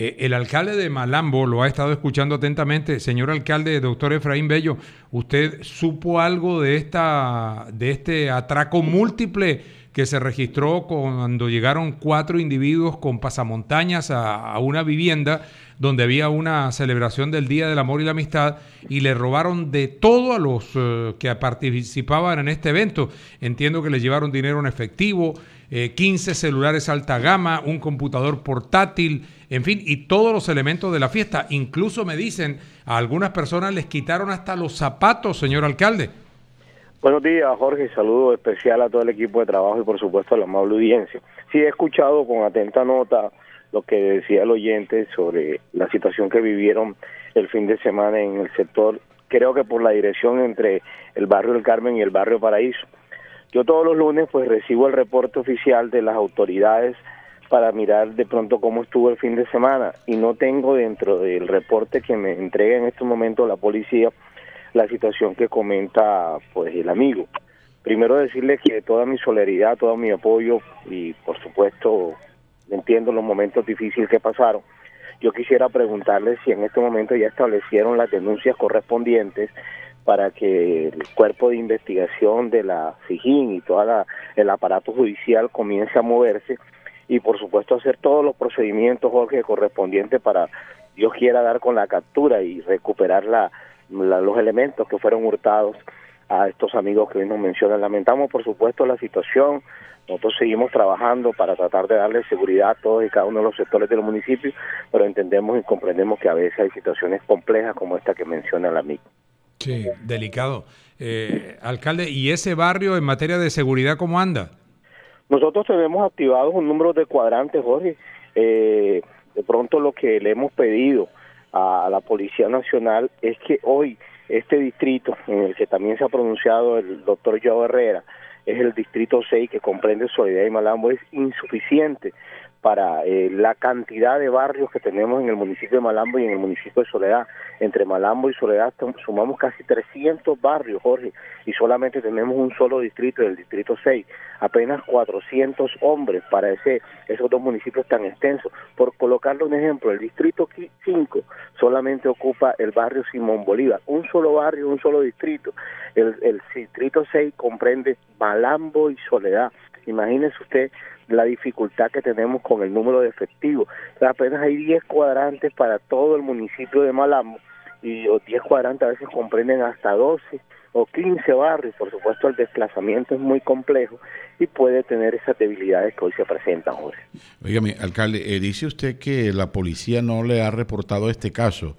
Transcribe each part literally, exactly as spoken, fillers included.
Eh, El alcalde de Malambo lo ha estado escuchando atentamente. Señor alcalde, doctor Efraín Bello, ¿usted supo algo de esta, de este atraco múltiple que se registró cuando llegaron cuatro individuos con pasamontañas a, a una vivienda donde había una celebración del Día del Amor y la Amistad y le robaron de todo a los eh, que participaban en este evento? Entiendo que le llevaron dinero en efectivo, eh, quince celulares alta gama, un computador portátil, en fin, y todos los elementos de la fiesta. Incluso me dicen, a algunas personas les quitaron hasta los zapatos, señor alcalde. Buenos días, Jorge. Saludo especial a todo el equipo de trabajo y por supuesto a la amable audiencia. Sí, he escuchado con atenta nota lo que decía el oyente sobre la situación que vivieron el fin de semana en el sector, creo que por la dirección entre el barrio del Carmen y el barrio Paraíso. Yo todos los lunes pues recibo el reporte oficial de las autoridades para mirar de pronto cómo estuvo el fin de semana y no tengo dentro del reporte que me entrega en este momento la policía la situación que comenta pues el amigo. Primero decirle que toda mi solidaridad, todo mi apoyo y por supuesto entiendo los momentos difíciles que pasaron. Yo quisiera preguntarle si en este momento ya establecieron las denuncias correspondientes para que el cuerpo de investigación de la SIJIN y todo la, el aparato judicial comience a moverse y por supuesto hacer todos los procedimientos, Jorge, correspondientes para, Dios quiera, dar con la captura y recuperar la, la, los elementos que fueron hurtados a estos amigos que hoy nos mencionan. Lamentamos por supuesto la situación. Nosotros seguimos trabajando para tratar de darle seguridad a todos y cada uno de los sectores del municipio, pero entendemos y comprendemos que a veces hay situaciones complejas como esta que menciona el amigo. Sí, delicado. Eh, alcalde, ¿y ese barrio en materia de seguridad cómo anda? Nosotros tenemos activados un número de cuadrantes, Jorge. Eh, de pronto lo que le hemos pedido a la Policía Nacional es que hoy este distrito, en el que también se ha pronunciado el doctor Joao Herrera, es el distrito seis que comprende Soledad y Malambo, es insuficiente para eh, la cantidad de barrios que tenemos en el municipio de Malambo y en el municipio de Soledad. Entre Malambo y Soledad sumamos casi trescientos barrios, Jorge, y solamente tenemos un solo distrito, el distrito seis, apenas cuatrocientos hombres para ese esos dos municipios tan extensos. Por colocarle un ejemplo, el distrito cinco solamente ocupa el barrio Simón Bolívar, un solo barrio, un solo distrito. El, el distrito seis comprende Malambo y Soledad. Imagínese usted la dificultad que tenemos con el número de efectivos. O sea, apenas hay diez cuadrantes para todo el municipio de Malambo y los diez cuadrantes a veces comprenden hasta doce o quince barrios. Por supuesto, el desplazamiento es muy complejo y puede tener esas debilidades que hoy se presentan, Jorge. Óigame, alcalde, eh, dice usted que la policía no le ha reportado este caso,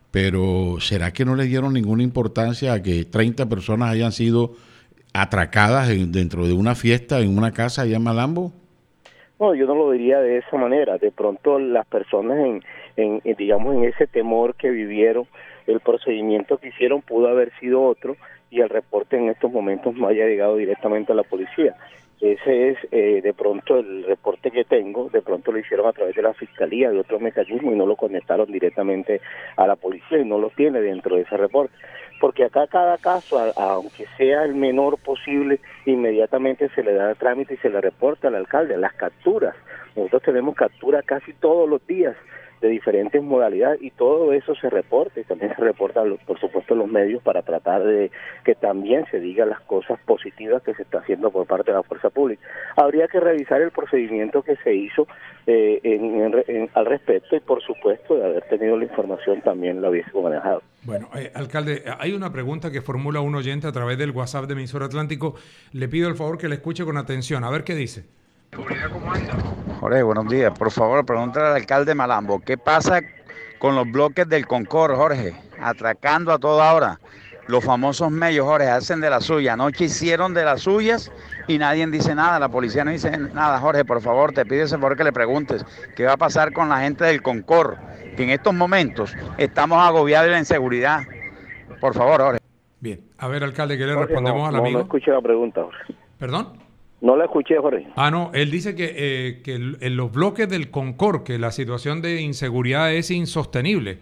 pero ¿será que no le dieron ninguna importancia a que treinta personas hayan sido atracadas en, dentro de una fiesta en una casa allá en Malambo? No, yo no lo diría de esa manera. De pronto las personas en, en, en digamos, en ese temor que vivieron, el procedimiento que hicieron pudo haber sido otro y el reporte en estos momentos no haya llegado directamente a la policía. Ese es eh, de pronto el reporte que tengo, de pronto lo hicieron a través de la fiscalía, de otro mecanismo y no lo conectaron directamente a la policía y no lo tiene dentro de ese reporte. Porque acá cada caso, a, a, aunque sea el menor posible, inmediatamente se le da el trámite y se le reporta al alcalde, las capturas. Nosotros tenemos capturas casi todos los días de diferentes modalidades y todo eso se reporta y también se reporta, por supuesto, los medios para tratar de que también se digan las cosas positivas que se está haciendo por parte de la fuerza pública. Habría que revisar el procedimiento que se hizo eh, en, en, en, al respecto y, por supuesto, de haber tenido la información también lo hubiese manejado. Bueno, eh, alcalde, hay una pregunta que formula un oyente a través del WhatsApp de Emisora Atlántico. Le pido el favor que le escuche con atención, a ver qué dice. ¿Cómo anda? Jorge, buenos días. Por favor, pregúntale al alcalde Malambo, ¿qué pasa con los bloques del Concord, Jorge? Atracando a toda hora. Los famosos medios, Jorge, hacen de la suya. Anoche hicieron de las suyas y nadie dice nada. La policía no dice nada. Jorge, por favor, te pido ese favor que le preguntes qué va a pasar con la gente del Concord, que en estos momentos estamos agobiados de la inseguridad. Por favor, Jorge. Bien, a ver, alcalde, ¿qué le Jorge, respondemos no, al no, amigo? No escuché la pregunta, Jorge. ¿Perdón? No la escuché, Jorge. Ah, no, él dice que, eh, que en los bloques del Concord, que la situación de inseguridad es insostenible.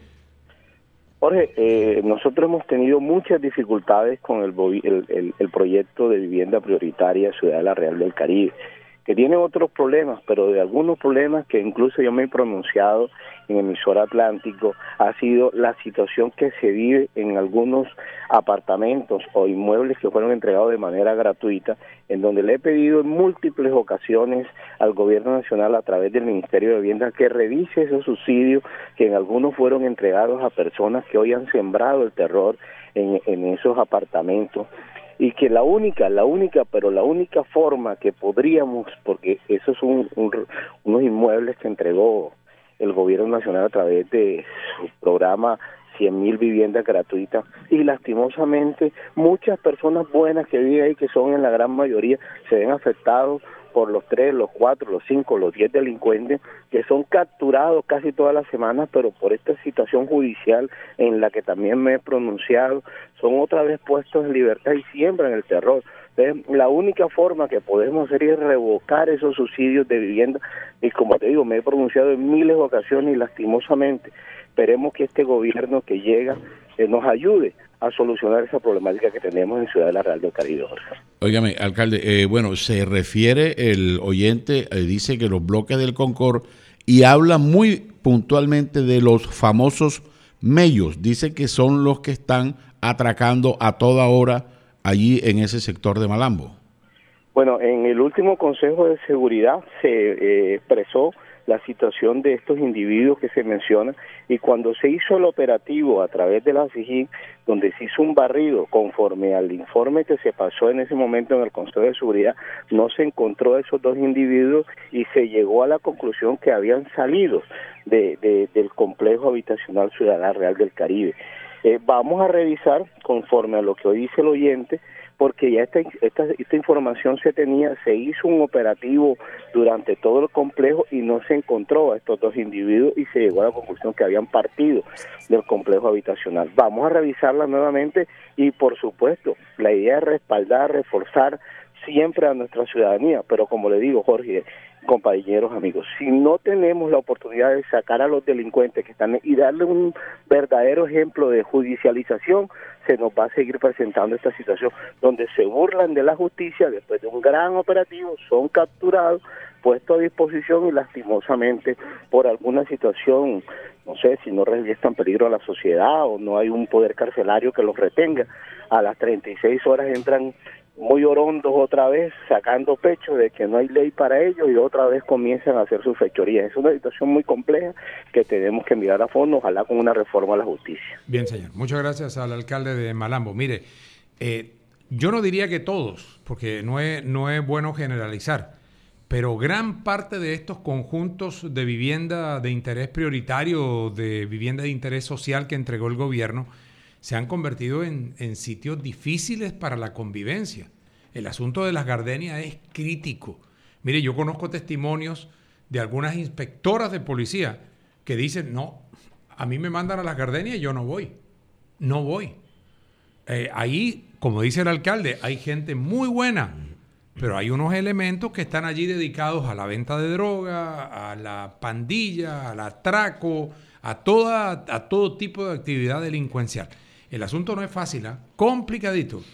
Jorge, eh, nosotros hemos tenido muchas dificultades con el, el, el, el proyecto de vivienda prioritaria Ciudad de la Real del Caribe. que tiene otros problemas, pero de algunos problemas que incluso yo me he pronunciado en emisora Atlántico, ha sido la situación que se vive en algunos apartamentos o inmuebles que fueron entregados de manera gratuita, en donde le he pedido en múltiples ocasiones al gobierno nacional a través del Ministerio de Vivienda que revise esos subsidios que en algunos fueron entregados a personas que hoy han sembrado el terror en, en esos apartamentos, y que la única, la única, pero la única forma que podríamos, porque esos son un, unos inmuebles que entregó el gobierno nacional a través de su programa cien mil viviendas gratuitas, y lastimosamente muchas personas buenas que viven ahí, que son en la gran mayoría, se ven afectados por los tres, los cuatro, los cinco, los diez delincuentes que son capturados casi todas las semanas, pero por esta situación judicial en la que también me he pronunciado, son otra vez puestos en libertad y siembran el terror. Entonces, la única forma que podemos hacer es revocar esos subsidios de vivienda, y como te digo, me he pronunciado en miles de ocasiones y lastimosamente esperemos que este gobierno que llega eh, nos ayude a solucionar esa problemática que tenemos en Ciudad de la Real del Caribe, Jorge. Óigame, alcalde, eh, bueno, se refiere el oyente, eh, dice que los bloques del Concord, y habla muy puntualmente de los famosos mellos, dice que son los que están atracando a toda hora allí en ese sector de Malambo. Bueno, en el último Consejo de Seguridad se eh, expresó la situación de estos individuos que se mencionan, y cuando se hizo el operativo a través de la SIGIN, donde se hizo un barrido conforme al informe que se pasó en ese momento en el Consejo de Seguridad, no se encontró a esos dos individuos y se llegó a la conclusión que habían salido de, de, del complejo habitacional Ciudad Real del Caribe. Eh, vamos a revisar conforme a lo que hoy dice el oyente, porque ya esta, esta, esta información se tenía, se hizo un operativo durante todo el complejo y no se encontró a estos dos individuos y se llegó a la conclusión que habían partido del complejo habitacional. Vamos a revisarla nuevamente y, por supuesto, la idea es respaldar, reforzar siempre a nuestra ciudadanía, pero como le digo, Jorge, compañeros, amigos, si no tenemos la oportunidad de sacar a los delincuentes que están y darle un verdadero ejemplo de judicialización, se nos va a seguir presentando esta situación donde se burlan de la justicia, después de un gran operativo son capturados, puestos a disposición y lastimosamente por alguna situación, no sé, si no revisten peligro a la sociedad o no hay un poder carcelario que los retenga, a las treinta y seis horas entran muy orondos otra vez, sacando pecho de que no hay ley para ellos y otra vez comienzan a hacer sus fechorías. Es una situación muy compleja que tenemos que mirar a fondo, ojalá con una reforma a la justicia. Bien, señor. Muchas gracias al alcalde de Malambo. Mire, eh, yo no diría que todos, porque no es, no es bueno generalizar, pero gran parte de estos conjuntos de vivienda de interés prioritario, de vivienda de interés social que entregó el gobierno, se han convertido en, en sitios difíciles para la convivencia. El asunto de las gardenias es crítico. Mire, yo conozco testimonios de algunas inspectoras de policía que dicen, no, a mí me mandan a las gardenias y yo no voy. No voy. Eh, ahí, como dice el alcalde, hay gente muy buena, pero hay unos elementos que están allí dedicados a la venta de droga, a la pandilla, al atraco, a, toda, a todo tipo de actividad delincuencial. El asunto no es fácil, ¿eh? Complicadito.